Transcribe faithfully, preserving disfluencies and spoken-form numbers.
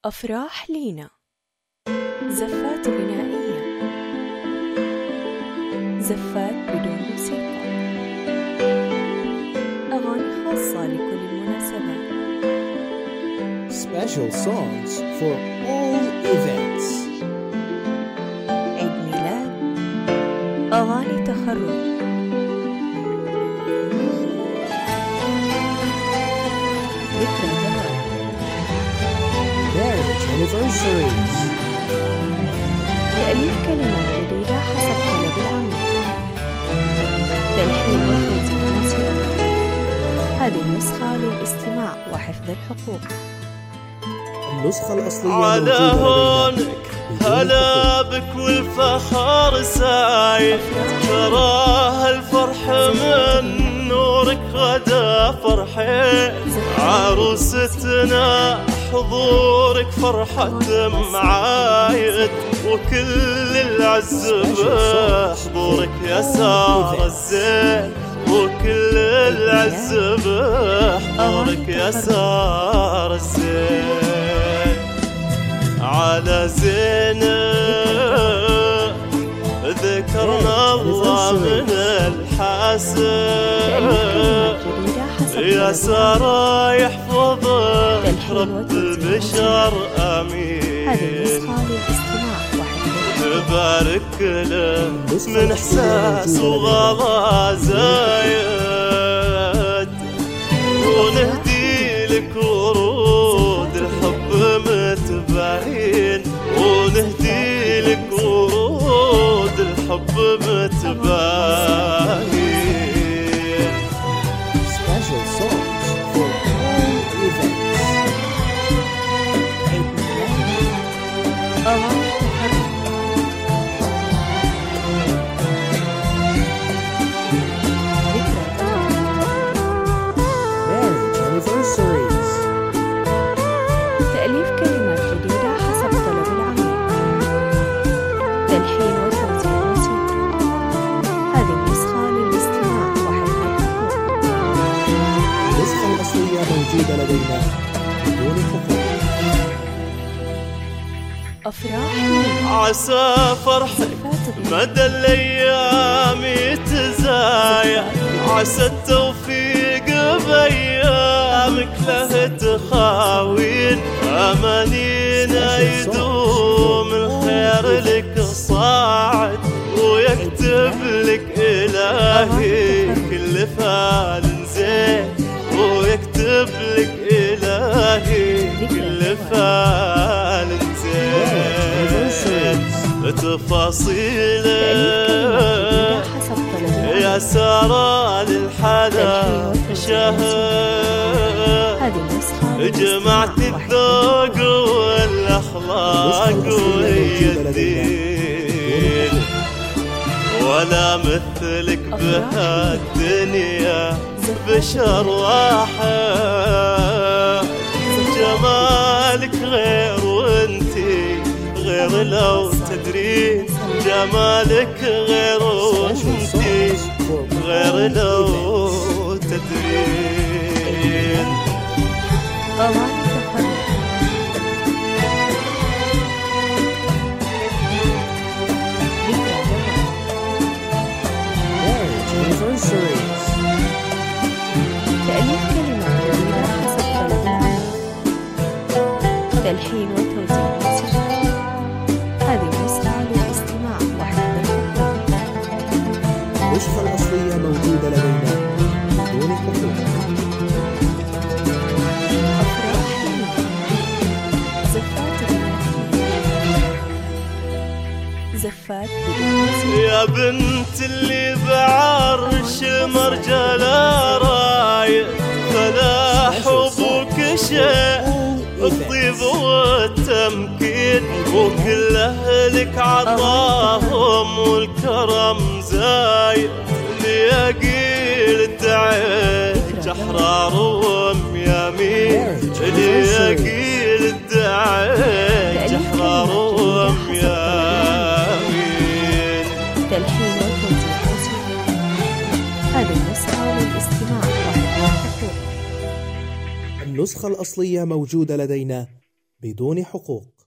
أفراح لينا، زفات غنائية، زفات بدون موسيقى، أغاني خاصة لكل المناسبات. Special songs for all events. عيد ميلاد، أغاني تخرج، ذكرى زواج، Marriage anniversaries. تأليف كلمات جديدة حسب طلب العميل، تلحين وتوزيع موسيقى. هذه النسخة للاستماع وحفظ الحقوق. النسخة الأصلية على هونك هلا موجودة بك والفخر سايد، تراها الفرح من نورك غدا فرحين، عروستنا حضورك فرحة معايد، وكل العز بحضورك يا سارة الزين، وكل العز بحضورك يا سارة الزين. على زينب ذكرنا الله من الحاسب، يا سارة يحفظك رب البشر آمين. بارك له من إحساس وغلا زايد، ونهدي لك ورود الحب متباين، ونهدي لك ورود الحب متباين. Special songs for all events. عيد ميلاد، أغاني تخرج، ذكرى زواج، Marriage anniversaries. تأليف كلمات جديدة حسب طلب العميل، تلحين وتوزيع موسيقى. هذه النسخة للاستماع وحفظ الحقوق. النسخة الأصلية موجودة لدينا بدون حقوق. أفراح لينا، عسى فرحك زفات غنائية، مدى الأيام يتزايا، عسى التوفيق بأيامك له تخاوين، أمانينا يدوم الخير لك صاعد، ويكتب لك إلهي كل فال زين، ويكتب لك إلهي كل فال زين. تفاصيلك حسب طلب يا سارة للحلا شهر، هذه النسخة جمعت الذوق والأخلاق وهي الدين، ولا مثلك بهالدنيا بشر واحد، جمالك غير وانتي غير لو تدرين، جمالك غير وانتي غير لو تدرين. أغاني تخرج، ذكرى زواج، Marriage anniversaries. تأليف كلمات جديدة حسب طلب العميل، تلحين وتوزيع موسيقى. هذه النسخة للاستماع وحفظ الحقوق. النسخة الأصلية موجودة لدينا بدون حقوق. أفراح لينا، زفات غنائية، زفات بدون موسيقى. يا بنت اللي بعرش مرجله رايق، فلاح ابوك شيء الطيب والتمكين، وكل اهلك عطاهم والكرم زايد، ليقيل الدعيج احرار وام يمين، ليقيل الدعيج احرار وام يمين. تلحين وتوزيع موسيقى. هذه النسخة للاستماع وحفظ الحقوق. النسخة الأصلية موجودة لدينا بدون حقوق.